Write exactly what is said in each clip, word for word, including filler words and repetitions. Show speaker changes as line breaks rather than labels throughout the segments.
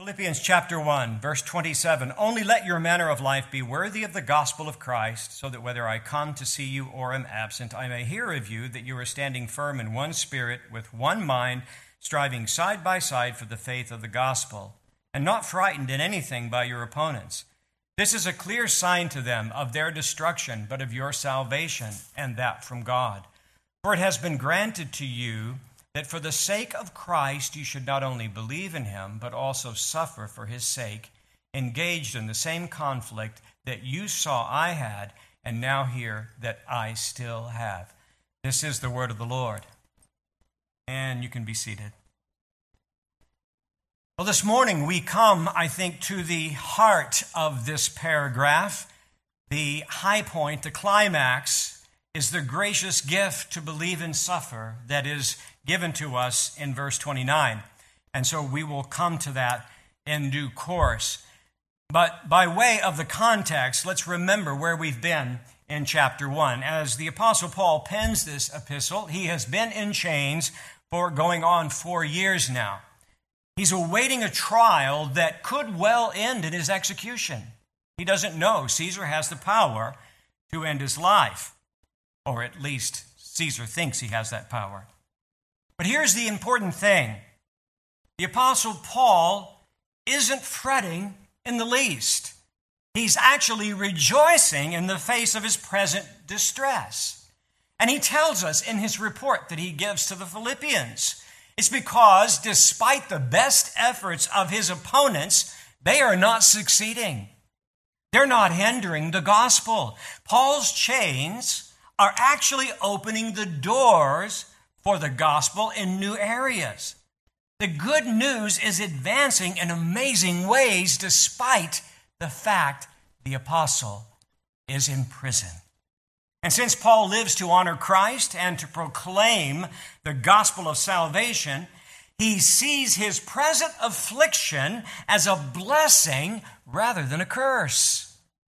Philippians chapter one, verse twenty-seven, only let your manner of life be worthy of the gospel of Christ, so that whether I come to see you or am absent, I may hear of you that you are standing firm in one spirit, with one mind, striving side by side for the faith of the gospel, and not frightened in anything by your opponents. This is a clear sign to them of their destruction, but of your salvation, and that from God. For it has been granted to you that for the sake of Christ you should not only believe in him, but also suffer for his sake, engaged in the same conflict that you saw I had, and now hear that I still have. This is the word of the Lord. And you can be seated. Well, this morning we come, I think, to the heart of this paragraph. The high point, the climax, is the gracious gift to believe and suffer that is given to us in verse twenty-nine. And so we will come to that in due course. But by way of the context, let's remember where we've been in chapter one. As the Apostle Paul pens this epistle, he has been in chains for going on four years now. He's awaiting a trial that could well end in his execution. He doesn't know Caesar has the power to end his life, or at least Caesar thinks he has that power. But here's the important thing. The Apostle Paul isn't fretting in the least. He's actually rejoicing in the face of his present distress. And he tells us in his report that he gives to the Philippians, it's because despite the best efforts of his opponents, they are not succeeding. They're not hindering the gospel. Paul's chains are actually opening the doors for the gospel in new areas. The good news is advancing in amazing ways despite the fact the apostle is in prison. And since Paul lives to honor Christ and to proclaim the gospel of salvation, he sees his present affliction as a blessing rather than a curse.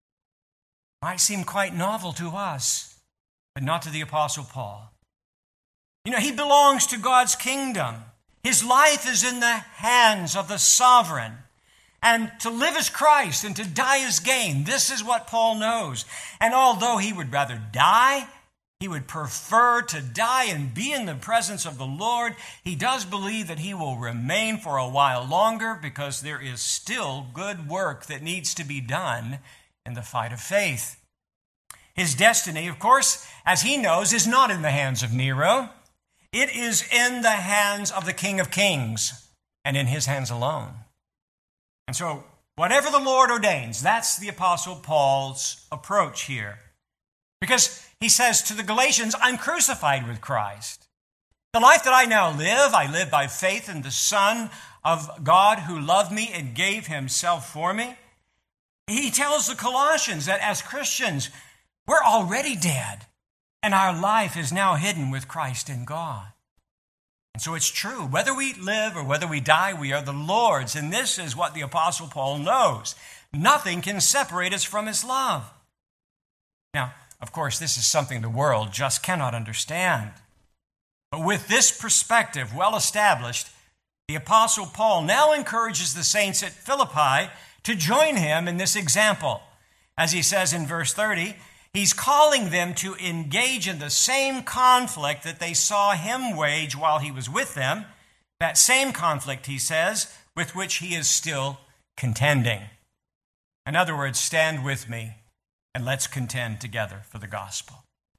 Might seem quite novel to us, but not to the Apostle Paul. You know, he belongs to God's kingdom. His life is in the hands of the sovereign. And to live is Christ and to die is gain. This is what Paul knows. And although he would rather die, he would prefer to die and be in the presence of the Lord, he does believe that he will remain for a while longer because there is still good work that needs to be done in the fight of faith. His destiny, of course, as he knows, is not in the hands of Nero. It is in the hands of the King of Kings and in his hands alone. And so, whatever the Lord ordains, that's the Apostle Paul's approach here. Because he says to the Galatians, I'm crucified with Christ. The life that I now live, I live by faith in the Son of God who loved me and gave himself for me. He tells the Colossians that as Christians, we're already dead, and our life is now hidden with Christ in God. And so it's true. Whether we live or whether we die, we are the Lord's. And this is what the Apostle Paul knows. Nothing can separate us from his love. Now, of course, this is something the world just cannot understand. But with this perspective well established, the Apostle Paul now encourages the saints at Philippi to join him in this example. As he says in verse thirty, he's calling them to engage in the same conflict that they saw him wage while he was with them. That same conflict, he says, with which he is still contending. In other words, stand with me and let's contend together for the gospel.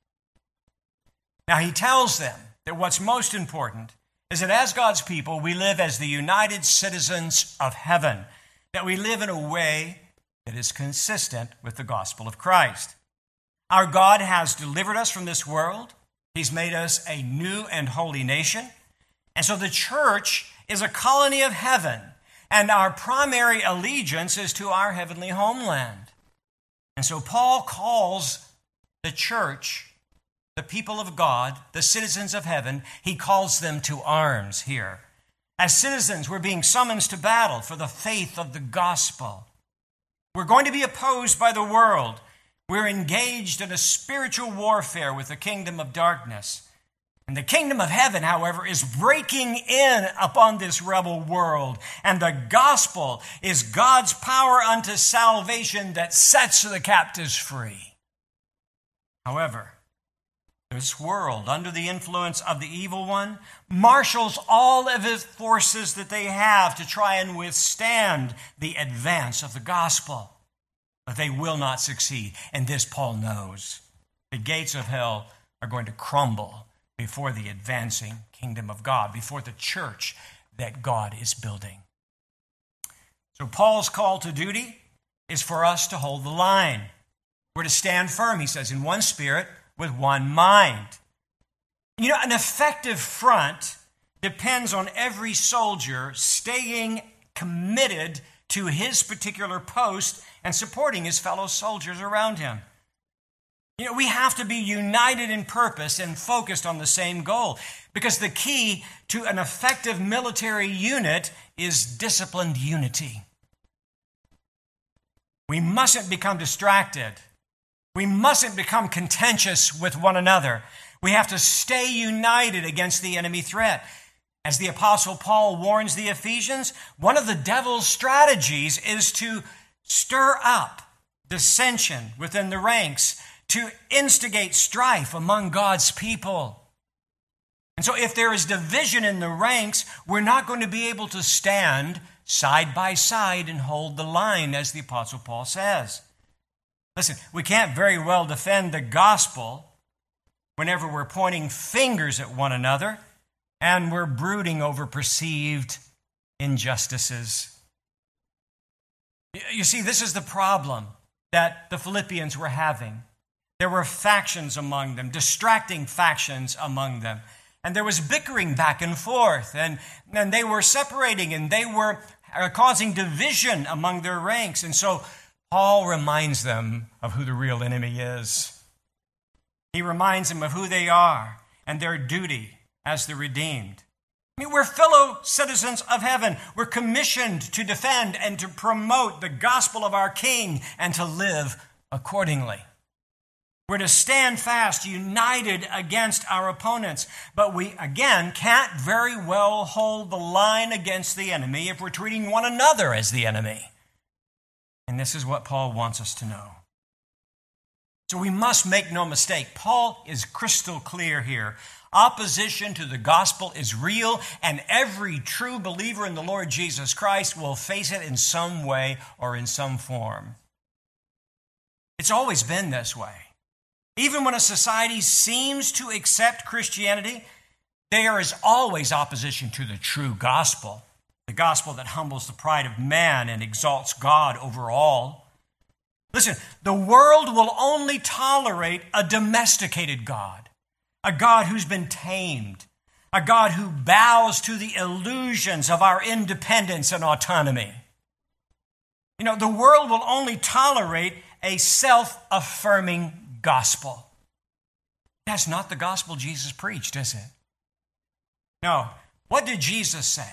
Now, he tells them that what's most important is that as God's people, we live as the united citizens of heaven, that we live in a way that is consistent with the gospel of Christ. Our God has delivered us from this world. He's made us a new and holy nation. And so the church is a colony of heaven, and our primary allegiance is to our heavenly homeland. And so Paul calls the church, the people of God, the citizens of heaven, he calls them to arms here. As citizens, we're being summoned to battle for the faith of the gospel. We're going to be opposed by the world. We're engaged in a spiritual warfare with the kingdom of darkness. And the kingdom of heaven, however, is breaking in upon this rebel world. And the gospel is God's power unto salvation that sets the captives free. However, this world, under the influence of the evil one, marshals all of its forces that they have to try and withstand the advance of the gospel. But they will not succeed. And this Paul knows. The gates of hell are going to crumble before the advancing kingdom of God, before the church that God is building. So Paul's call to duty is for us to hold the line. We're to stand firm, he says, in one spirit with one mind. You know, an effective front depends on every soldier staying committed to his particular post and supporting his fellow soldiers around him. You know, we have to be united in purpose and focused on the same goal, because the key to an effective military unit is disciplined unity. We mustn't become distracted. We mustn't become contentious with one another. We have to stay united against the enemy threat. As the Apostle Paul warns the Ephesians, one of the devil's strategies is to stir up dissension within the ranks, to instigate strife among God's people. And so if there is division in the ranks, we're not going to be able to stand side by side and hold the line, as the Apostle Paul says. Listen, we can't very well defend the gospel whenever we're pointing fingers at one another and we're brooding over perceived injustices. You see, this is the problem that the Philippians were having. There were factions among them, distracting factions among them. And there was bickering back and forth. And, and they were separating and they were uh, causing division among their ranks. And so Paul reminds them of who the real enemy is. He reminds them of who they are and their duty as the redeemed. I mean, we're fellow citizens of heaven. We're commissioned to defend and to promote the gospel of our King and to live accordingly. We're to stand fast, united against our opponents. But we, again, can't very well hold the line against the enemy if we're treating one another as the enemy. And this is what Paul wants us to know. So we must make no mistake. Paul is crystal clear here. Opposition to the gospel is real, and every true believer in the Lord Jesus Christ will face it in some way or in some form. It's always been this way. Even when a society seems to accept Christianity, there is always opposition to the true gospel, the gospel that humbles the pride of man and exalts God over all. Listen, the world will only tolerate a domesticated God, a God who's been tamed, a God who bows to the illusions of our independence and autonomy. You know, the world will only tolerate a self-affirming gospel. That's not the gospel Jesus preached, is it? No. What did Jesus say?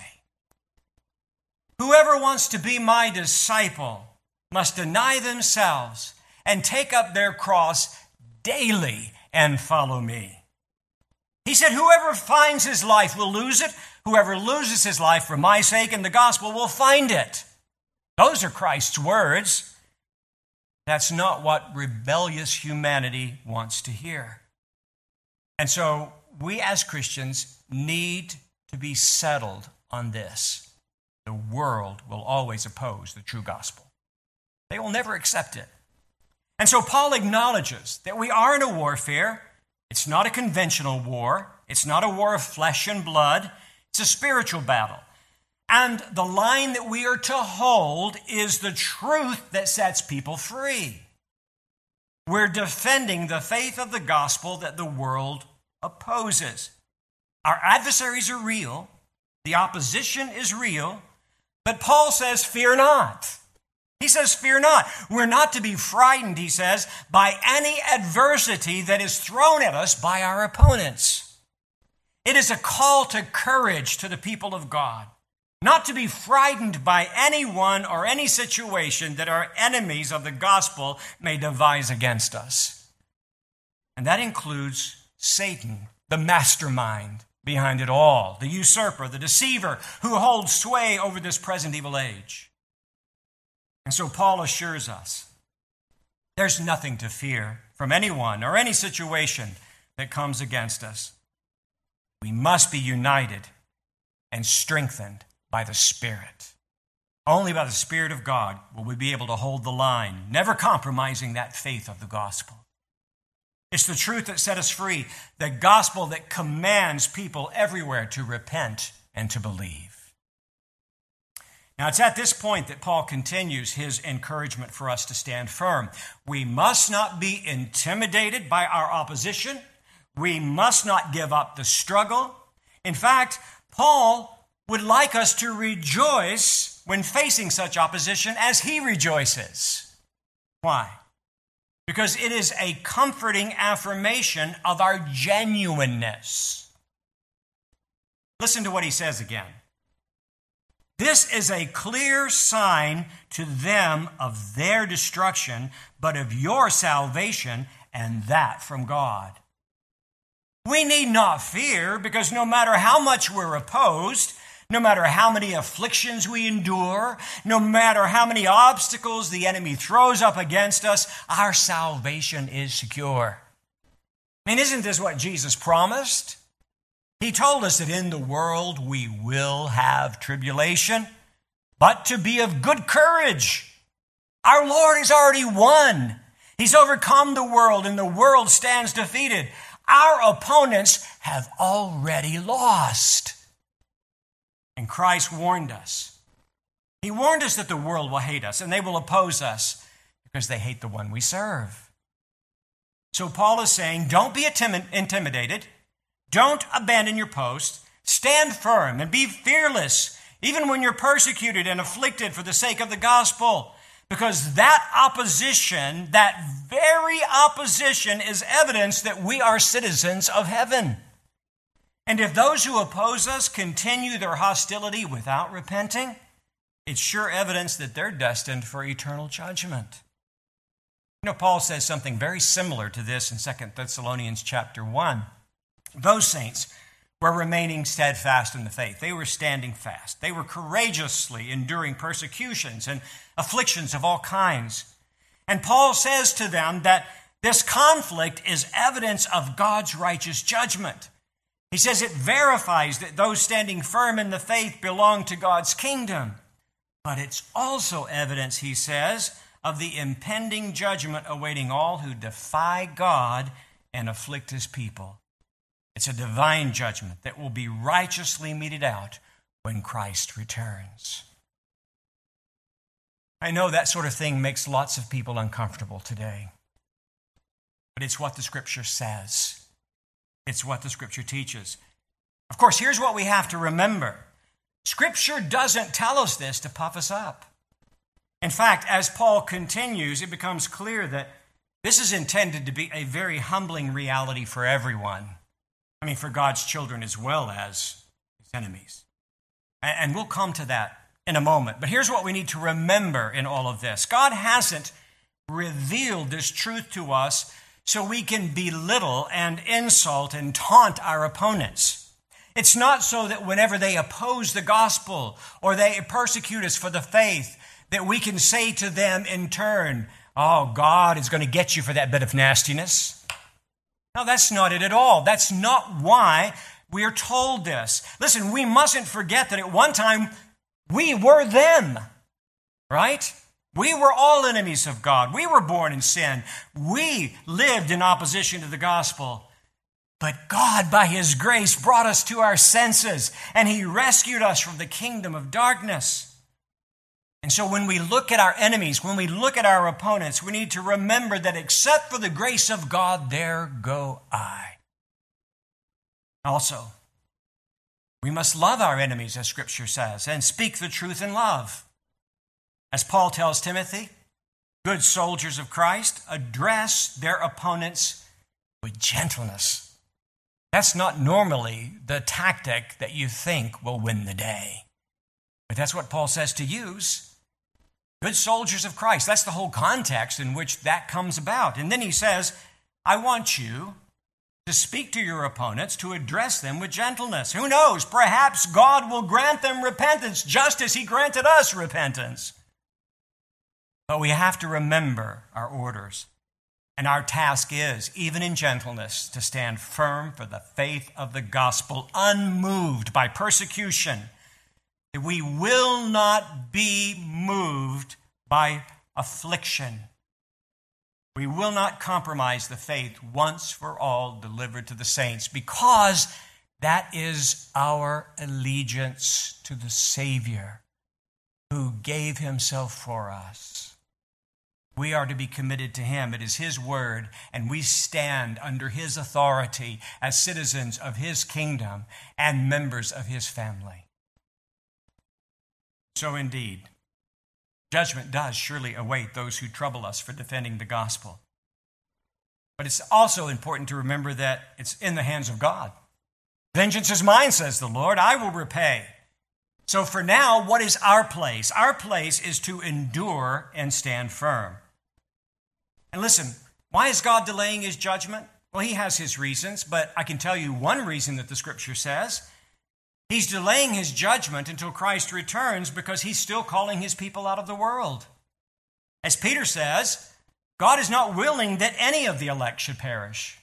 Whoever wants to be my disciple must deny themselves and take up their cross daily and follow me. He said, whoever finds his life will lose it. Whoever loses his life for my sake and the gospel will find it. Those are Christ's words. That's not what rebellious humanity wants to hear. And so we as Christians need to be settled on this. The world will always oppose the true gospel. They will never accept it. And so Paul acknowledges that we are in a warfare. It's not a conventional war. It's not a war of flesh and blood. It's a spiritual battle. And the line that we are to hold is the truth that sets people free. We're defending the faith of the gospel that the world opposes. Our adversaries are real. The opposition is real. But Paul says, fear not. He says, fear not. We're not to be frightened, he says, by any adversity that is thrown at us by our opponents. It is a call to courage to the people of God. Not to be frightened by anyone or any situation that our enemies of the gospel may devise against us. And that includes Satan the mastermind behind it all, the usurper, the deceiver who holds sway over this present evil age. And so Paul assures us there's nothing to fear from anyone or any situation that comes against us. We must be united and strengthened by the Spirit. Only by the Spirit of God will we be able to hold the line, never compromising that faith of the gospel. It's the truth that set us free, the gospel that commands people everywhere to repent and to believe. Now, it's at this point that Paul continues his encouragement for us to stand firm. We must not be intimidated by our opposition. We must not give up the struggle. In fact, Paul would like us to rejoice when facing such opposition as he rejoices. Why? Because it is a comforting affirmation of our genuineness. Listen to what he says again. This is a clear sign to them of their destruction, but of your salvation, and that from God. We need not fear, because no matter how much we're opposed, no matter how many afflictions we endure, no matter how many obstacles the enemy throws up against us, our salvation is secure. I mean, isn't this what Jesus promised? He told us that in the world we will have tribulation, but to be of good courage. Our Lord has already won. He's overcome the world, and the world stands defeated. Our opponents have already lost. And Christ warned us. He warned us that the world will hate us, and they will oppose us because they hate the one we serve. So Paul is saying, don't be intimidated. Don't abandon your post. Stand firm and be fearless, even when you're persecuted and afflicted for the sake of the gospel. Because that opposition, that very opposition, is evidence that we are citizens of heaven. And if those who oppose us continue their hostility without repenting, it's sure evidence that they're destined for eternal judgment. You know, Paul says something very similar to this in Second Thessalonians chapter one. Those saints were remaining steadfast in the faith. They were standing fast. They were courageously enduring persecutions and afflictions of all kinds. And Paul says to them that this conflict is evidence of God's righteous judgment. He says it verifies that those standing firm in the faith belong to God's kingdom. But it's also evidence, he says, of the impending judgment awaiting all who defy God and afflict his people. It's a divine judgment that will be righteously meted out when Christ returns. I know that sort of thing makes lots of people uncomfortable today. But it's what the Scripture says. It's what the Scripture teaches. Of course, here's what we have to remember. Scripture doesn't tell us this to puff us up. In fact, as Paul continues, it becomes clear that this is intended to be a very humbling reality for everyone. I mean, for God's children as well as his enemies. And we'll come to that in a moment. But here's what we need to remember in all of this. God hasn't revealed this truth to us so we can belittle and insult and taunt our opponents. It's not so that whenever they oppose the gospel or they persecute us for the faith, that we can say to them in turn, oh, God is going to get you for that bit of nastiness. No, that's not it at all. That's not why we are told this. Listen, we mustn't forget that at one time we were them, right? We were all enemies of God. We were born in sin. We lived in opposition to the gospel. But God, by his grace, brought us to our senses, and he rescued us from the kingdom of darkness. And so when we look at our enemies, when we look at our opponents, we need to remember that except for the grace of God, there go I. Also, we must love our enemies, as Scripture says, and speak the truth in love. As Paul tells Timothy, good soldiers of Christ address their opponents with gentleness. That's not normally the tactic that you think will win the day. But that's what Paul says to use. Good soldiers of Christ. That's the whole context in which that comes about. And then he says, I want you to speak to your opponents, to address them with gentleness. Who knows? Perhaps God will grant them repentance just as he granted us repentance. But we have to remember our orders. And our task is, even in gentleness, to stand firm for the faith of the gospel, unmoved by persecution. That we will not be moved by affliction. We will not compromise the faith once for all delivered to the saints, because that is our allegiance to the Savior who gave himself for us. We are to be committed to him. It is his word, and we stand under his authority as citizens of his kingdom and members of his family. So indeed, judgment does surely await those who trouble us for defending the gospel. But it's also important to remember that it's in the hands of God. Vengeance is mine, says the Lord, I will repay. So for now, what is our place? Our place is to endure and stand firm. And listen, why is God delaying his judgment? Well, he has his reasons, but I can tell you one reason that the scripture says. He's delaying his judgment until Christ returns because he's still calling his people out of the world. As Peter says, God is not willing that any of the elect should perish.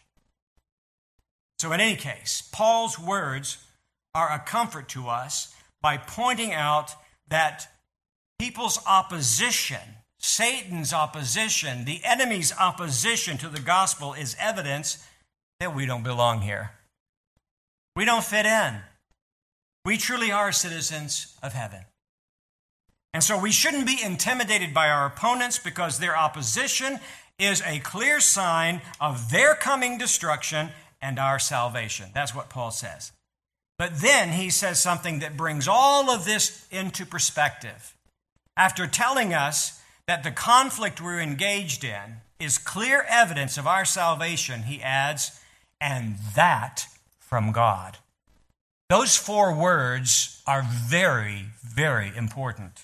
So in any case, Paul's words are a comfort to us by pointing out that people's opposition, Satan's opposition, the enemy's opposition to the gospel is evidence that we don't belong here. We don't fit in. We truly are citizens of heaven. And so we shouldn't be intimidated by our opponents because their opposition is a clear sign of their coming destruction and our salvation. That's what Paul says. But then he says something that brings all of this into perspective. After telling us that the conflict we're engaged in is clear evidence of our salvation, he adds, and that from God. Those four words are very, very important.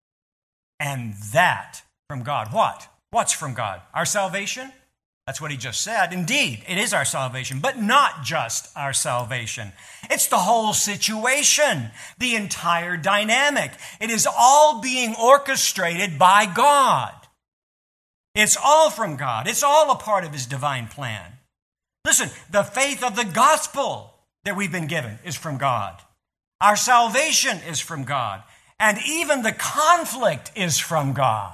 And that from God. What? What's from God? Our salvation? That's what he just said. Indeed, it is our salvation, but not just our salvation. It's the whole situation, the entire dynamic. It is all being orchestrated by God. It's all from God. It's all a part of his divine plan. Listen, the faith of the gospel that we've been given is from God. Our salvation is from God. And even the conflict is from God.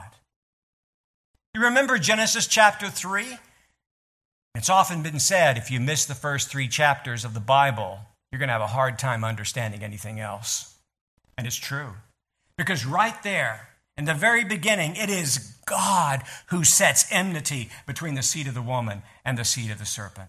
You remember Genesis chapter three? It's often been said, if you miss the first three chapters of the Bible, you're going to have a hard time understanding anything else. And it's true. Because right there, in the very beginning, it is God who sets enmity between the seed of the woman and the seed of the serpent.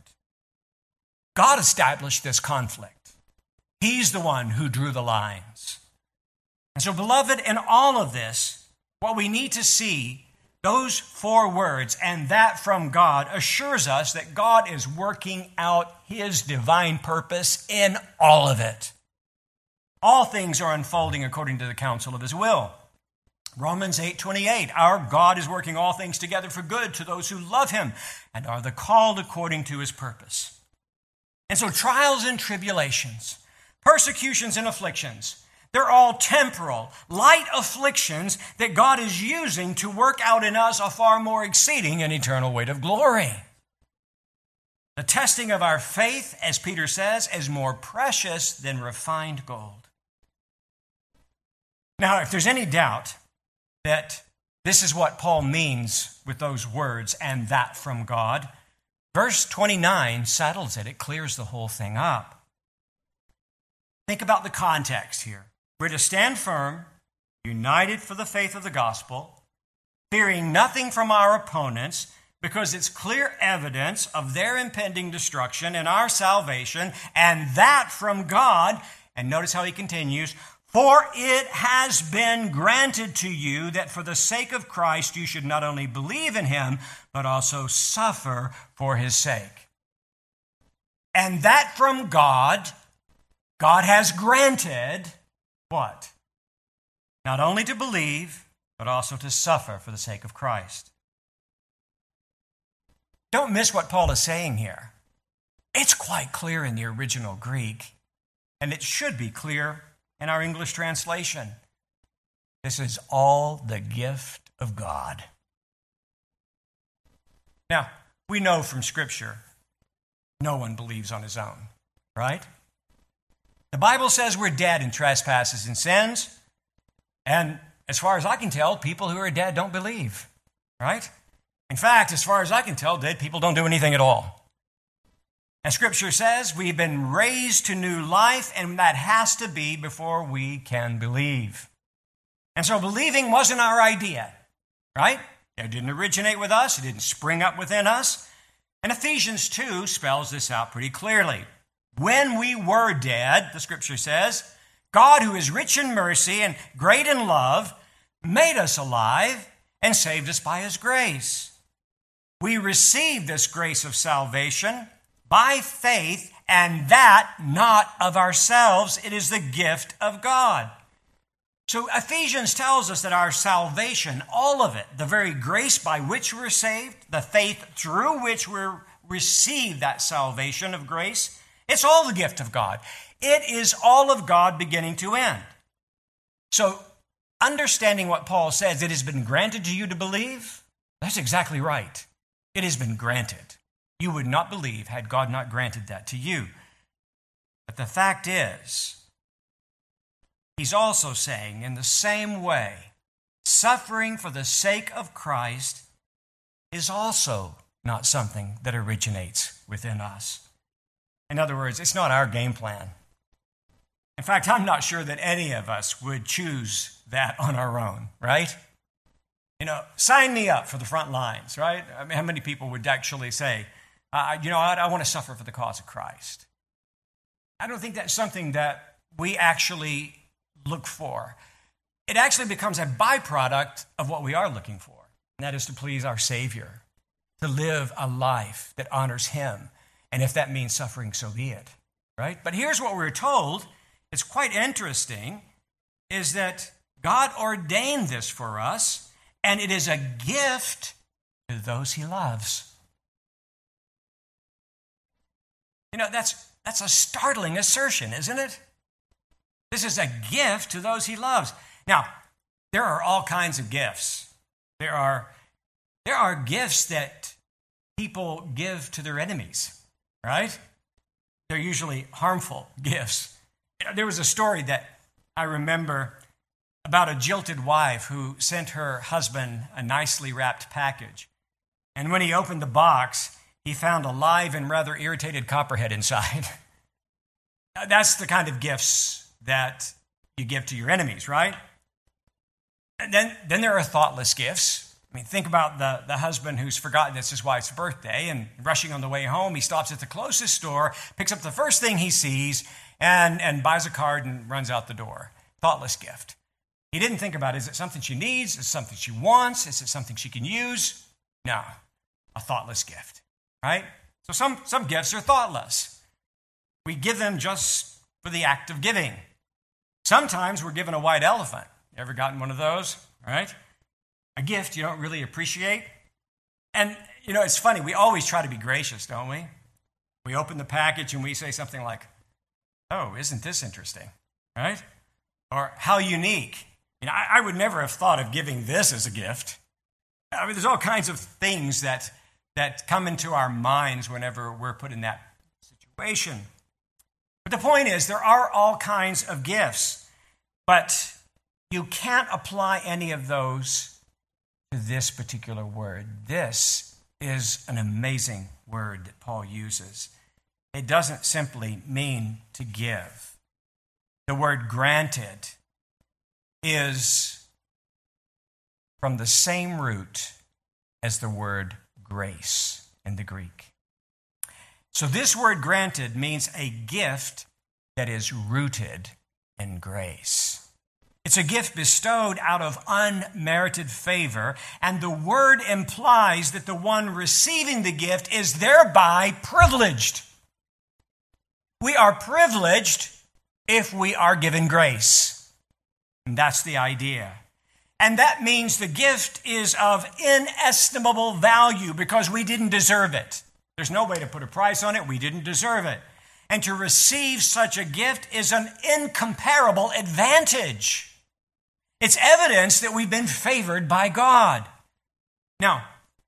God established this conflict. He's the one who drew the lines. And so, beloved, in all of this, what we need to see, those four words, and that from God, assures us that God is working out his divine purpose in all of it. All things are unfolding according to the counsel of his will. Romans eight twenty-eight, our God is working all things together for good to those who love him and are the called according to his purpose. And so trials and tribulations, persecutions and afflictions, they're all temporal, light afflictions that God is using to work out in us a far more exceeding and eternal weight of glory. The testing of our faith, as Peter says, is more precious than refined gold. Now, if there's any doubt that this is what Paul means with those words, and that from God, verse twenty-nine settles it. It clears the whole thing up. Think about the context here. We're to stand firm, united for the faith of the gospel, fearing nothing from our opponents, because it's clear evidence of their impending destruction and our salvation, and that from God. And notice how he continues, for it has been granted to you that for the sake of Christ you should not only believe in him, but also suffer for his sake. And that from God, God has granted what? Not only to believe, but also to suffer for the sake of Christ. Don't miss what Paul is saying here. It's quite clear in the original Greek, and it should be clear in our English translation. This is all the gift of God. Now, we know from Scripture, no one believes on his own, right? The Bible says we're dead in trespasses and sins, and as far as I can tell, people who are dead don't believe, right? In fact, as far as I can tell, dead people don't do anything at all. And Scripture says we've been raised to new life, and that has to be before we can believe. And so believing wasn't our idea, right? It didn't originate with us. It didn't spring up within us. And Ephesians two spells this out pretty clearly. When we were dead, the Scripture says, God, who is rich in mercy and great in love, made us alive and saved us by his grace. We received this grace of salvation by faith, and that not of ourselves. It is the gift of God. So Ephesians tells us that our salvation, all of it, the very grace by which we're saved, the faith through which we receive that salvation of grace, it's all the gift of God. It is all of God beginning to end. So understanding what Paul says, it has been granted to you to believe, that's exactly right. It has been granted. You would not believe had God not granted that to you. But the fact is, he's also saying, in the same way, suffering for the sake of Christ is also not something that originates within us. In other words, it's not our game plan. In fact, I'm not sure that any of us would choose that on our own, right? You know, sign me up for the front lines, right? I mean, how many people would actually say, uh, you know, I, I want to suffer for the cause of Christ? I don't think that's something that we actually look for. It actually becomes a byproduct of what we are looking for, and that is to please our Savior, to live a life that honors him. And if that means suffering, so be it, right? But here's what we're told. It's quite interesting, is that God ordained this for us, and it is a gift to those he loves. You know, that's that's a startling assertion, isn't it? This is a gift to those he loves. Now, there are all kinds of gifts. There are, there are gifts that people give to their enemies, right? They're usually harmful gifts. There was a story that I remember about a jilted wife who sent her husband a nicely wrapped package. And when he opened the box, he found a live and rather irritated copperhead inside. That's the kind of gifts that you give to your enemies, right? And then, then there are thoughtless gifts. I mean, think about the, the husband who's forgotten it's his wife's birthday, and rushing on the way home, he stops at the closest store, picks up the first thing he sees, and, and buys a card and runs out the door. Thoughtless gift. He didn't think about, is it something she needs? Is it something she wants? Is it something she can use? No, a thoughtless gift, right? So some, some gifts are thoughtless. We give them just for the act of giving. Sometimes we're given a white elephant. You ever gotten one of those, right? A gift you don't really appreciate. And, you know, it's funny. We always try to be gracious, don't we? We open the package and we say something like, oh, isn't this interesting, right? Or how unique. You know, I, I would never have thought of giving this as a gift. I mean, there's all kinds of things that, that come into our minds whenever we're put in that situation. But the point is, there are all kinds of gifts, but you can't apply any of those to this particular word. This is an amazing word that Paul uses. It doesn't simply mean to give. The word granted is from the same root as the word grace in the Greek. So this word granted means a gift that is rooted in grace. It's a gift bestowed out of unmerited favor, and the word implies that the one receiving the gift is thereby privileged. We are privileged if we are given grace. And that's the idea. And that means the gift is of inestimable value because we didn't deserve it. There's no way to put a price on it. We didn't deserve it. And to receive such a gift is an incomparable advantage. It's evidence that we've been favored by God. Now,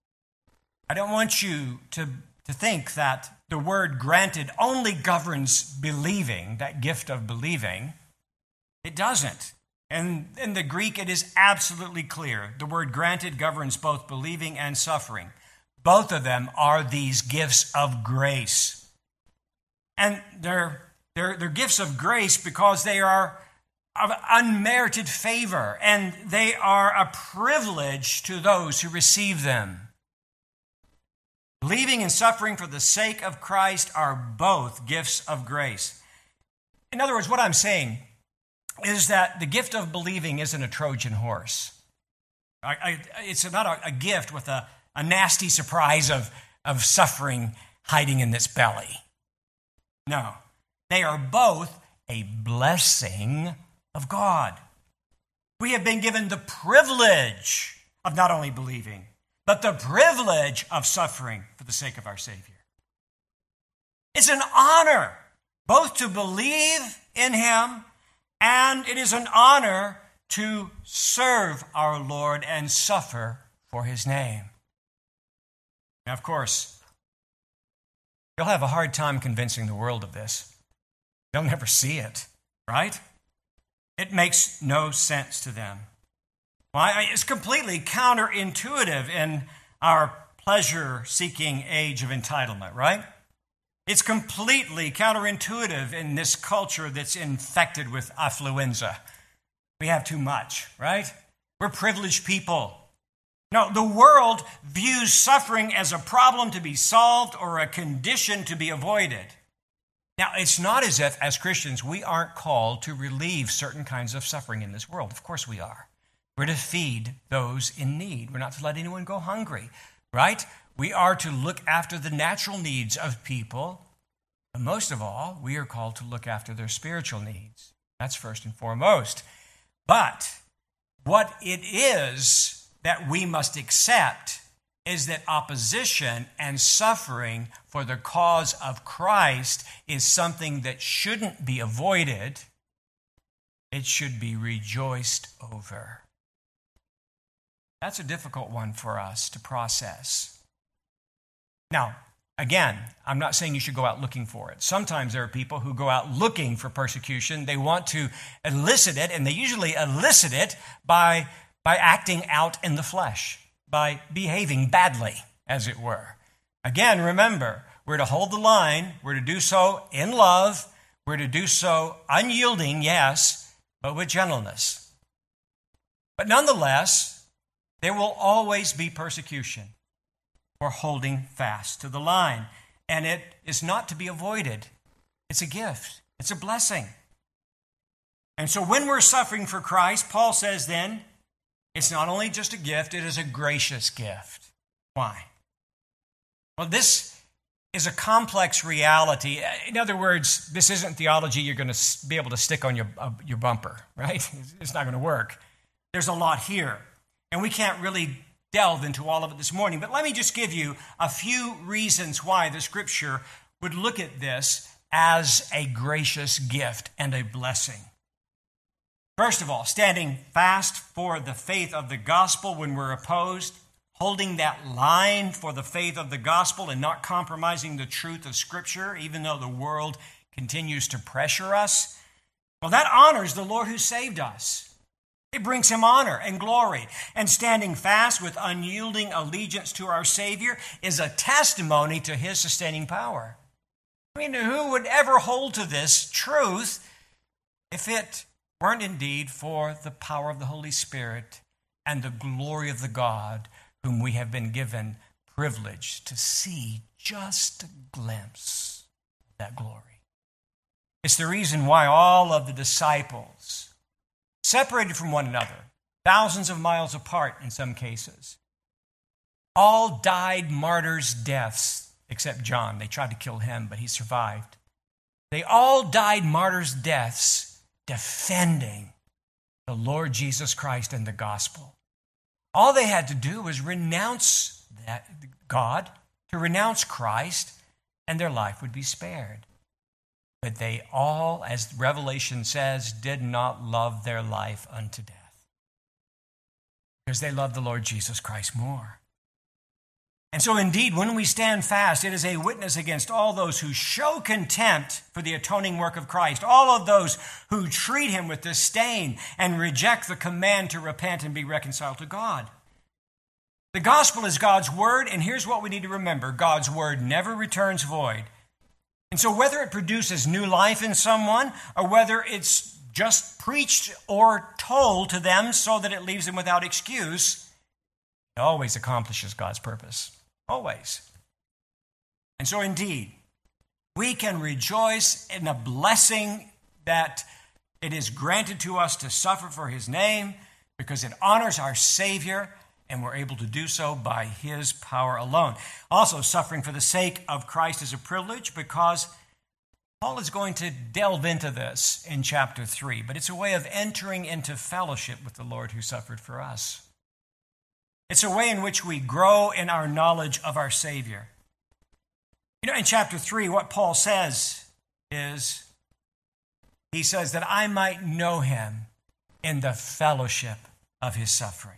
I don't want you to, to think that the word granted only governs believing, that gift of believing. It doesn't. And in the Greek, it is absolutely clear. The word granted governs both believing and suffering. Both of them are these gifts of grace. And they're, they're, they're gifts of grace because they are of unmerited favor, and they are a privilege to those who receive them. Believing and suffering for the sake of Christ are both gifts of grace. In other words, what I'm saying is that the gift of believing isn't a Trojan horse. I, I, it's not a, a gift with a, a nasty surprise of, of suffering hiding in its belly. No, they are both a blessing of God. We have been given the privilege of not only believing, but the privilege of suffering for the sake of our Savior. It's an honor both to believe in Him, and it is an honor to serve our Lord and suffer for His name. Now, of course, you'll have a hard time convincing the world of this. They'll never see it, right? It makes no sense to them. Well, it's completely counterintuitive in our pleasure-seeking age of entitlement, right? It's completely counterintuitive in this culture that's infected with affluenza. We have too much, right? We're privileged people. No, the world views suffering as a problem to be solved or a condition to be avoided. Now, it's not as if, as Christians, we aren't called to relieve certain kinds of suffering in this world. Of course we are. We're to feed those in need. We're not to let anyone go hungry, right? We are to look after the natural needs of people. But most of all, we are called to look after their spiritual needs. That's first and foremost. But what it is that we must accept is that opposition and suffering for the cause of Christ is something that shouldn't be avoided. It should be rejoiced over. That's a difficult one for us to process. Now, again, I'm not saying you should go out looking for it. Sometimes there are people who go out looking for persecution. They want to elicit it, and they usually elicit it by, by acting out in the flesh, by behaving badly, as it were. Again, remember, we're to hold the line. We're to do so in love. We're to do so unyielding, yes, but with gentleness. But nonetheless, there will always be persecution for holding fast to the line. And it is not to be avoided. It's a gift. It's a blessing. And so when we're suffering for Christ, Paul says then, it's not only just a gift, it is a gracious gift. Why? Well, this is a complex reality. In other words, this isn't theology you're going to be able to stick on your, uh, your bumper, right? It's not going to work. There's a lot here. And we can't really delve into all of it this morning, but let me just give you a few reasons why the Scripture would look at this as a gracious gift and a blessing. First of all, standing fast for the faith of the gospel when we're opposed, holding that line for the faith of the gospel and not compromising the truth of Scripture, even though the world continues to pressure us. Well, that honors the Lord who saved us. It brings him honor and glory. And standing fast with unyielding allegiance to our Savior is a testimony to his sustaining power. I mean, who would ever hold to this truth if it weren't indeed for the power of the Holy Spirit and the glory of the God whom we have been given privilege to see just a glimpse of that glory? It's the reason why all of the disciples, separated from one another, thousands of miles apart in some cases, all died martyrs' deaths, except John. They tried to kill him, but he survived. They all died martyrs' deaths defending the Lord Jesus Christ and the gospel. All they had to do was renounce that God to renounce Christ, and their life would be spared. But they all, as Revelation says, did not love their life unto death, because they loved the Lord Jesus Christ more. And so indeed, when we stand fast, it is a witness against all those who show contempt for the atoning work of Christ, all of those who treat him with disdain and reject the command to repent and be reconciled to God. The gospel is God's word, and here's what we need to remember. God's word never returns void. And so whether it produces new life in someone, or whether it's just preached or told to them so that it leaves them without excuse, it always accomplishes God's purpose. Always. And so indeed, we can rejoice in a blessing that it is granted to us to suffer for his name, because it honors our Savior, and we're able to do so by his power alone. Also, suffering for the sake of Christ is a privilege, because Paul is going to delve into this in chapter three, but it's a way of entering into fellowship with the Lord who suffered for us. It's a way in which we grow in our knowledge of our Savior. You know, in chapter three, what Paul says is, he says that I might know him in the fellowship of his suffering.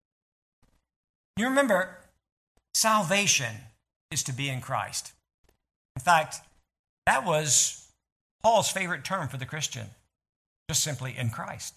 You remember, salvation is to be in Christ. In fact, that was Paul's favorite term for the Christian, just simply in Christ.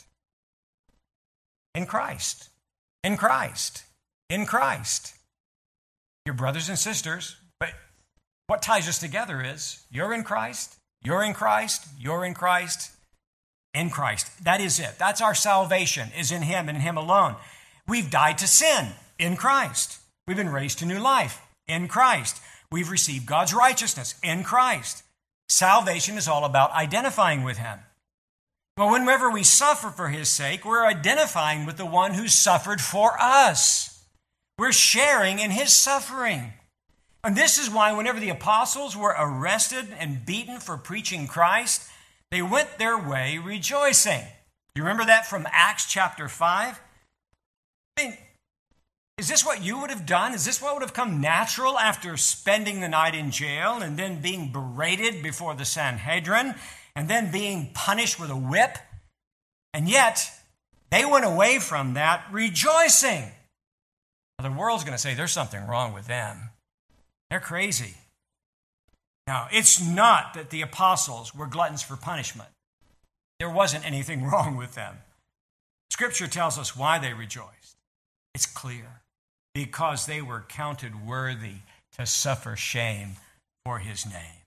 In Christ. In Christ. In Christ. Your brothers and sisters, but what ties us together is you're in Christ, you're in Christ, you're in Christ, in Christ. That is it. That's our salvation, is in him and in him alone. We've died to sin in Christ. We've been raised to new life in Christ. We've received God's righteousness in Christ. Salvation is all about identifying with him. Well, whenever we suffer for his sake, we're identifying with the one who suffered for us. We're sharing in his suffering. And this is why whenever the apostles were arrested and beaten for preaching Christ, they went their way rejoicing. You remember that from Acts chapter five? I mean, is this what you would have done? Is this what would have come natural after spending the night in jail and then being berated before the Sanhedrin and then being punished with a whip? And yet, they went away from that rejoicing. Well, the world's going to say there's something wrong with them. They're crazy. Now, it's not that the apostles were gluttons for punishment. There wasn't anything wrong with them. Scripture tells us why they rejoiced. It's clear. Because they were counted worthy to suffer shame for his name.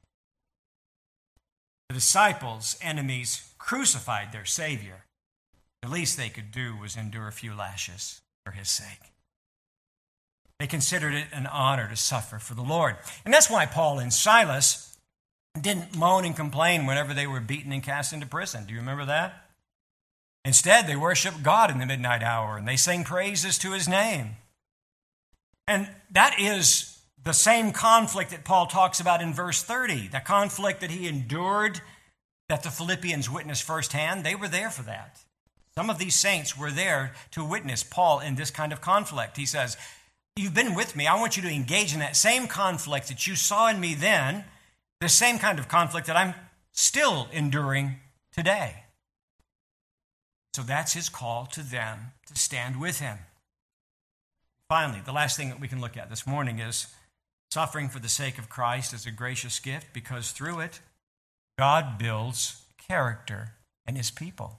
The disciples' enemies crucified their Savior. The least they could do was endure a few lashes for his sake. They considered it an honor to suffer for the Lord. And that's why Paul and Silas didn't moan and complain whenever they were beaten and cast into prison. Do you remember that? Instead, they worshiped God in the midnight hour, and they sang praises to his name. And that is the same conflict that Paul talks about in verse thirty, the conflict that he endured, that the Philippians witnessed firsthand. They were there for that. Some of these saints were there to witness Paul in this kind of conflict. He says, you've been with me. I want you to engage in that same conflict that you saw in me then, the same kind of conflict that I'm still enduring today. So that's his call to them to stand with him. Finally, the last thing that we can look at this morning is suffering for the sake of Christ is a gracious gift, because through it, God builds character in his people.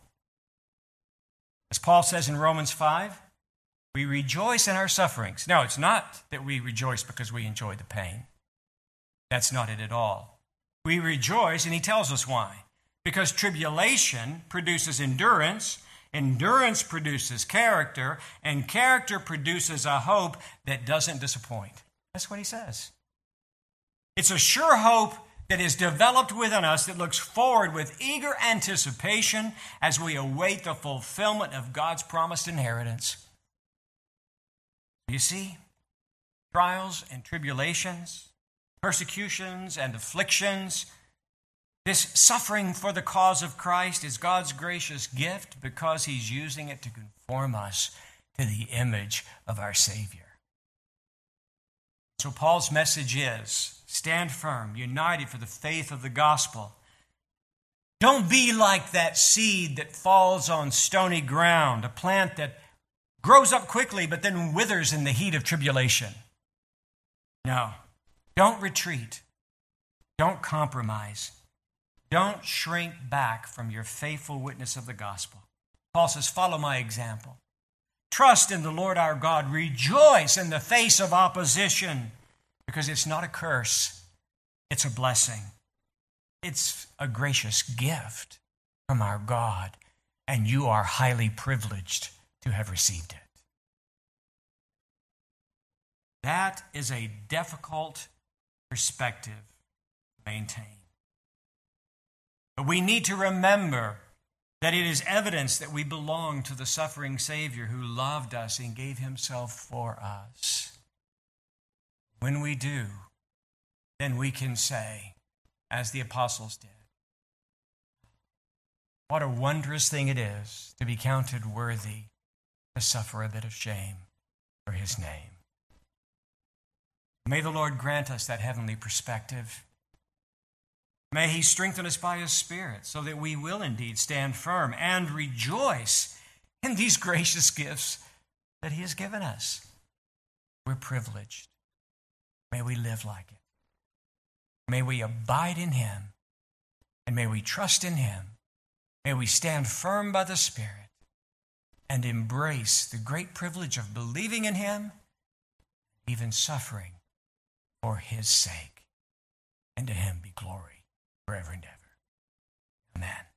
As Paul says in Romans five, we rejoice in our sufferings. Now, it's not that we rejoice because we enjoy the pain. That's not it at all. We rejoice, and he tells us why. Because tribulation produces endurance, endurance produces character, and character produces a hope that doesn't disappoint. That's what he says. It's a sure hope that is developed within us that looks forward with eager anticipation as we await the fulfillment of God's promised inheritance. You see, trials and tribulations, persecutions and afflictions, this suffering for the cause of Christ is God's gracious gift because he's using it to conform us to the image of our Savior. So Paul's message is, stand firm, united for the faith of the gospel. Don't be like that seed that falls on stony ground, a plant that grows up quickly but then withers in the heat of tribulation. No, don't retreat. Don't compromise. Don't shrink back from your faithful witness of the gospel. Paul says, follow my example. Trust in the Lord our God. Rejoice in the face of opposition, because it's not a curse, it's a blessing. It's a gracious gift from our God, and you are highly privileged to have received it. That is a difficult perspective to maintain. But we need to remember that it is evidence that we belong to the suffering Savior who loved us and gave himself for us. When we do, then we can say, as the apostles did, what a wondrous thing it is to be counted worthy to suffer a bit of shame for his name. May the Lord grant us that heavenly perspective. May he strengthen us by his Spirit so that we will indeed stand firm and rejoice in these gracious gifts that he has given us. We're privileged. May we live like it. May we abide in him, and may we trust in him. May we stand firm by the Spirit and embrace the great privilege of believing in him, even suffering for his sake. And to him be glory forever and ever. Amen.